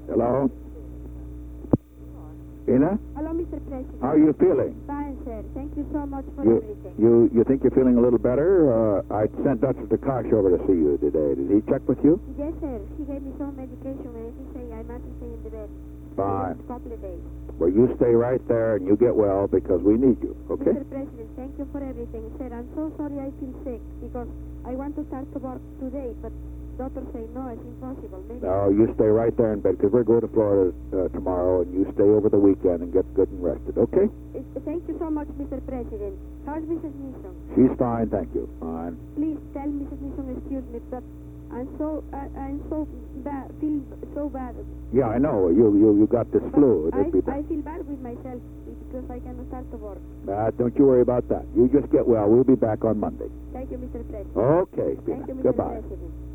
Hello? Ina? Hello, Mr. President. How are you feeling? Fine, sir. Thank you so much for You, everything. you think you're feeling a little better? I sent Dr. Takash over to see you today. Did he check with you? Yes, sir. He gave me some medication and he said I must stay in the bed. Fine. For a couple of days. Well, you stay right there and you get well because we need you, okay? Mr. President, thank you for everything, sir. I'm so sorry I feel sick because I want to start to work today, but doctor say no, it's impossible. Maybe. No, you stay right there in bed because we're going to Florida tomorrow, and you stay over the weekend and get good and rested, okay? Thank you so much, Mr. President. How's Mrs. Nixon? She's fine, thank you. Fine. Please tell Mrs. Nixon, excuse me, but I'm so bad, feel so bad. Yeah, I know. You got this flu. I It'd be bad. feel bad with myself because I cannot start to work. Don't you worry about that. You just get well. We'll be back on Monday. Thank you, Mr. President. Okay, Thank you, Mr. Goodbye. President.